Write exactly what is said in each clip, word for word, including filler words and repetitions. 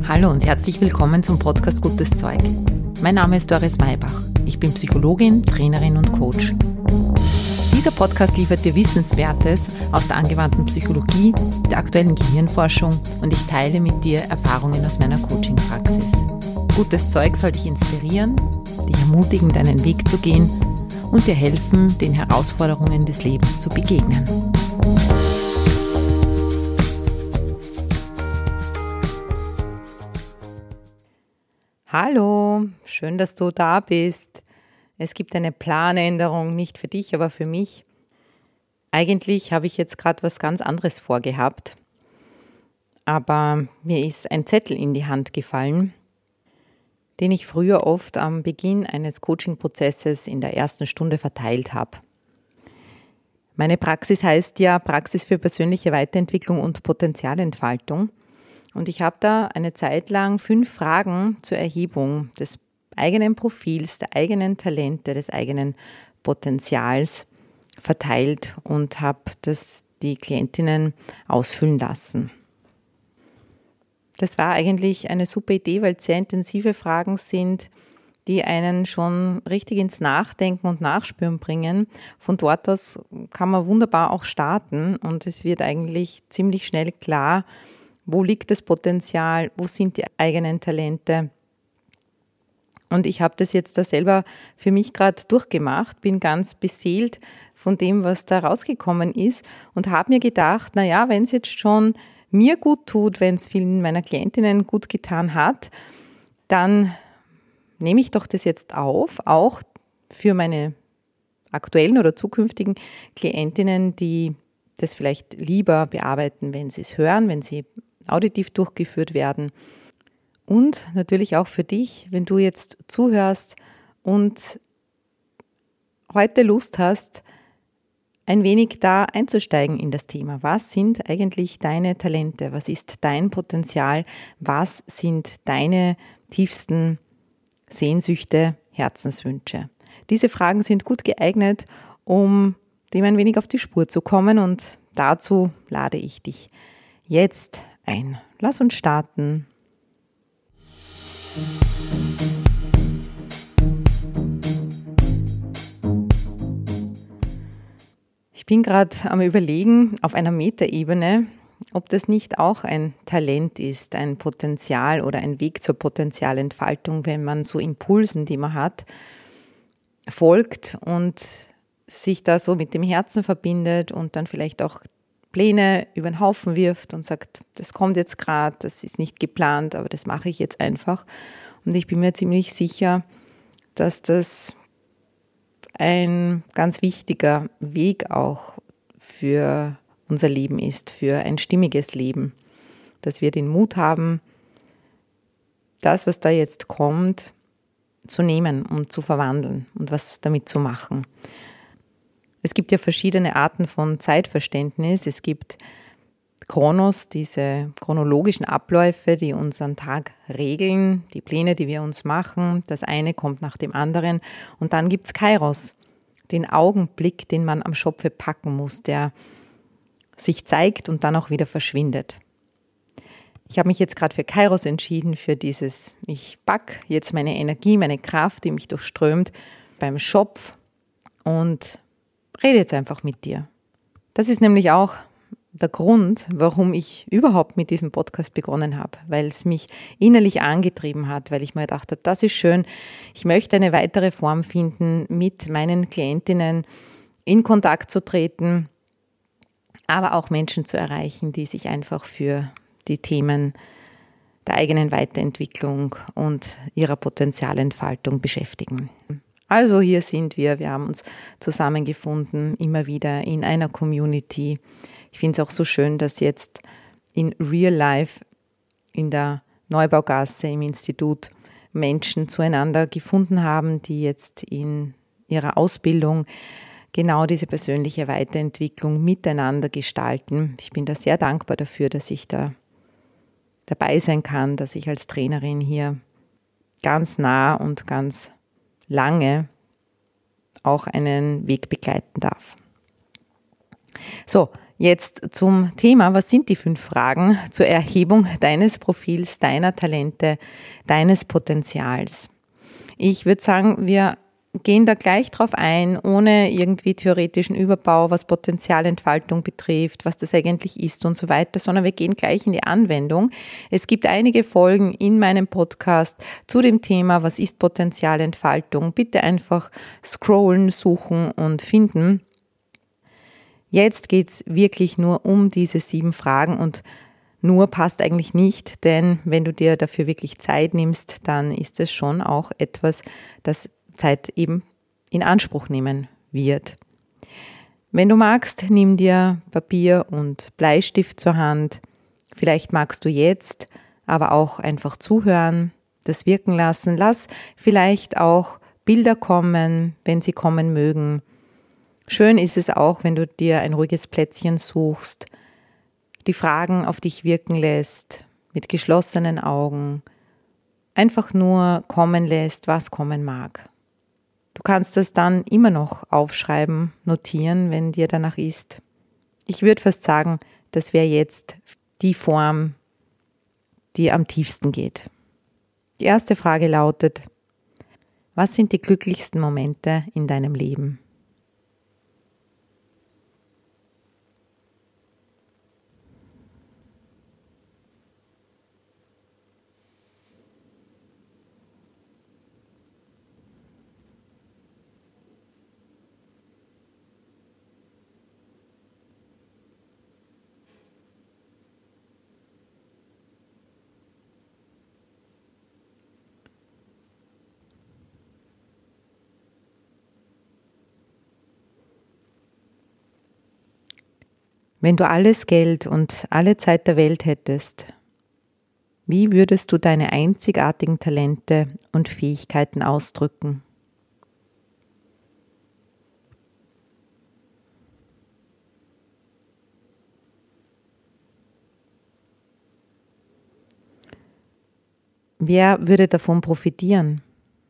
Hallo und herzlich willkommen zum Podcast Gutes Zeug. Mein Name ist Doris Maybach. Ich bin Psychologin, Trainerin und Coach. Dieser Podcast liefert dir Wissenswertes aus der angewandten Psychologie, der aktuellen Gehirnforschung und ich teile mit dir Erfahrungen aus meiner Coaching-Praxis. Gutes Zeug soll dich inspirieren, dich ermutigen, deinen Weg zu gehen und dir helfen, den Herausforderungen des Lebens zu begegnen. Hallo, schön, dass du da bist. Es gibt eine Planänderung, nicht für dich, aber für mich. Eigentlich habe ich jetzt gerade was ganz anderes vorgehabt, aber mir ist ein Zettel in die Hand gefallen, den ich früher oft am Beginn eines Coaching-Prozesses in der ersten Stunde verteilt habe. Meine Praxis heißt ja Praxis für persönliche Weiterentwicklung und Potenzialentfaltung. Und ich habe da eine Zeit lang fünf Fragen zur Erhebung des eigenen Profils, der eigenen Talente, des eigenen Potenzials verteilt und habe das die Klientinnen ausfüllen lassen. Das war eigentlich eine super Idee, weil es sehr intensive Fragen sind, die einen schon richtig ins Nachdenken und Nachspüren bringen. Von dort aus kann man wunderbar auch starten und es wird eigentlich ziemlich schnell klar, wo liegt das Potenzial, wo sind die eigenen Talente. Und ich habe das jetzt da selber für mich gerade durchgemacht, bin ganz beseelt von dem, was da rausgekommen ist und habe mir gedacht, naja, wenn es jetzt schon mir gut tut, wenn es vielen meiner Klientinnen gut getan hat, dann nehme ich doch das jetzt auf, auch für meine aktuellen oder zukünftigen Klientinnen, die das vielleicht lieber bearbeiten, wenn sie es hören, wenn sie auditiv durchgeführt werden. Und natürlich auch für dich, wenn du jetzt zuhörst und heute Lust hast, ein wenig da einzusteigen in das Thema. Was sind eigentlich deine Talente? Was ist dein Potenzial? Was sind deine tiefsten Sehnsüchte, Herzenswünsche? Diese Fragen sind gut geeignet, um dem ein wenig auf die Spur zu kommen und dazu lade ich dich jetzt ein. Lass uns starten. Ich bin gerade am Überlegen auf einer Metaebene, ob das nicht auch ein Talent ist, ein Potenzial oder ein Weg zur Potenzialentfaltung, wenn man so Impulsen, die man hat, folgt und sich da so mit dem Herzen verbindet und dann vielleicht auch Pläne über den Haufen wirft und sagt, das kommt jetzt gerade, das ist nicht geplant, aber das mache ich jetzt einfach. Und ich bin mir ziemlich sicher, dass das ein ganz wichtiger Weg auch für unser Leben ist, für ein stimmiges Leben, dass wir den Mut haben, das, was da jetzt kommt, zu nehmen und zu verwandeln und was damit zu machen. Es gibt ja verschiedene Arten von Zeitverständnis. Es gibt Chronos, diese chronologischen Abläufe, die unseren Tag regeln, die Pläne, die wir uns machen. Das eine kommt nach dem anderen. Und dann gibt es Kairos, den Augenblick, den man am Schopfe packen muss, der sich zeigt und dann auch wieder verschwindet. Ich habe mich jetzt gerade für Kairos entschieden, für dieses, ich pack jetzt meine Energie, meine Kraft, die mich durchströmt, beim Schopf und rede jetzt einfach mit dir. Das ist nämlich auch der Grund, warum ich überhaupt mit diesem Podcast begonnen habe, weil es mich innerlich angetrieben hat, weil ich mir gedacht habe, das ist schön, ich möchte eine weitere Form finden, mit meinen Klientinnen in Kontakt zu treten, aber auch Menschen zu erreichen, die sich einfach für die Themen der eigenen Weiterentwicklung und ihrer Potenzialentfaltung beschäftigen. Also hier sind wir, wir haben uns zusammengefunden, immer wieder in einer Community. Ich finde es auch so schön, dass jetzt in Real Life in der Neubaugasse im Institut Menschen zueinander gefunden haben, die jetzt in ihrer Ausbildung genau diese persönliche Weiterentwicklung miteinander gestalten. Ich bin da sehr dankbar dafür, dass ich da dabei sein kann, dass ich als Trainerin hier ganz nah und ganz lange auch einen Weg begleiten darf. So, Jetzt zum Thema, was sind die fünf Fragen zur Erhebung deines Profils, deiner Talente, deines Potenzials? Ich würde sagen, wir gehen da gleich drauf ein, ohne irgendwie theoretischen Überbau, was Potenzialentfaltung betrifft, was das eigentlich ist und so weiter, sondern wir gehen gleich in die Anwendung. Es gibt einige Folgen in meinem Podcast zu dem Thema, was ist Potenzialentfaltung. Bitte einfach scrollen, suchen und finden. Jetzt geht es wirklich nur um diese sieben Fragen und nur passt eigentlich nicht, denn wenn du dir dafür wirklich Zeit nimmst, dann ist es schon auch etwas, das Zeit eben in Anspruch nehmen wird. Wenn du magst, nimm dir Papier und Bleistift zur Hand. Vielleicht magst du jetzt aber auch einfach zuhören, das wirken lassen. Lass vielleicht auch Bilder kommen, wenn sie kommen mögen. Schön ist es auch, wenn du dir ein ruhiges Plätzchen suchst, die Fragen auf dich wirken lässt, mit geschlossenen Augen, einfach nur kommen lässt, was kommen mag. Du kannst das dann immer noch aufschreiben, notieren, wenn dir danach ist. Ich würde fast sagen, das wäre jetzt die Form, die am tiefsten geht. Die erste Frage lautet: Was sind die glücklichsten Momente in deinem Leben? Wenn du alles Geld und alle Zeit der Welt hättest, wie würdest du deine einzigartigen Talente und Fähigkeiten ausdrücken? Wer würde davon profitieren?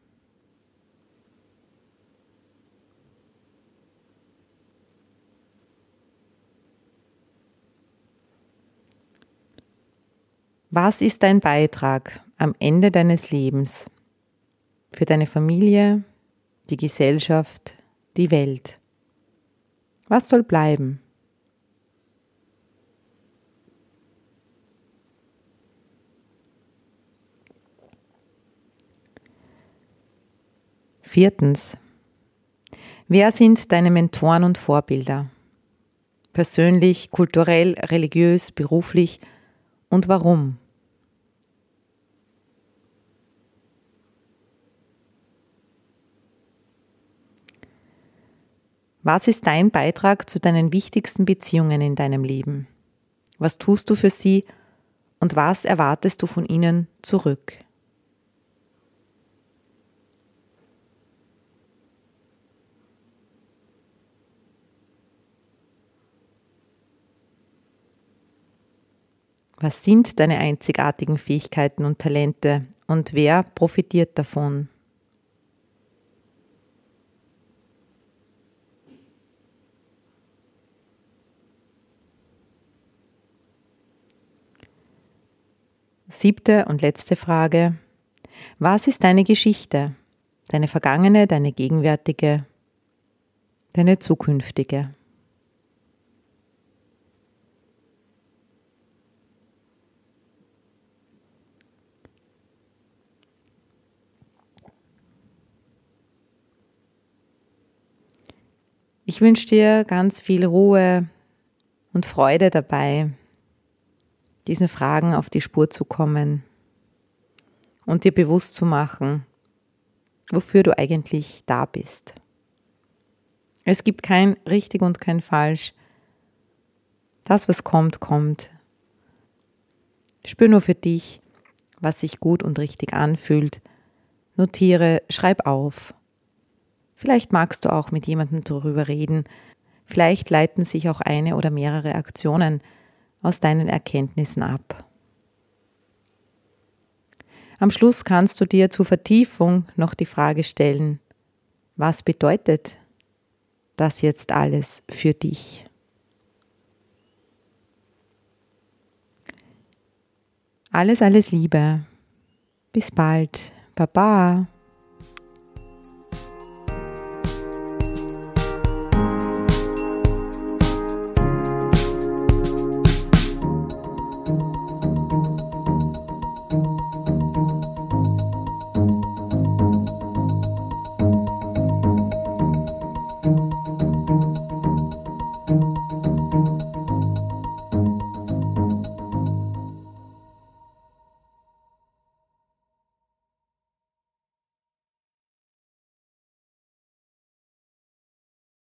Was ist dein Beitrag am Ende deines Lebens für deine Familie, die Gesellschaft, die Welt? Was soll bleiben? Viertens. Wer sind deine Mentoren und Vorbilder? Persönlich, kulturell, religiös, beruflich und warum? Was ist dein Beitrag zu deinen wichtigsten Beziehungen in deinem Leben? Was tust du für sie und was erwartest du von ihnen zurück? Was sind deine einzigartigen Fähigkeiten und Talente und wer profitiert davon? Siebte und letzte Frage. Was ist deine Geschichte? Deine vergangene, deine gegenwärtige, deine zukünftige? Ich wünsche dir ganz viel Ruhe und Freude dabei, diesen Fragen auf die Spur zu kommen und dir bewusst zu machen, wofür du eigentlich da bist. Es gibt kein richtig und kein falsch. Das, was kommt, kommt. Spür nur für dich, was sich gut und richtig anfühlt. Notiere, schreib auf. Vielleicht magst du auch mit jemandem darüber reden. Vielleicht leiten sich auch eine oder mehrere Aktionen aus deinen Erkenntnissen ab. Am Schluss kannst du dir zur Vertiefung noch die Frage stellen: Was bedeutet das jetzt alles für dich? Alles, alles Liebe. Bis bald. Baba.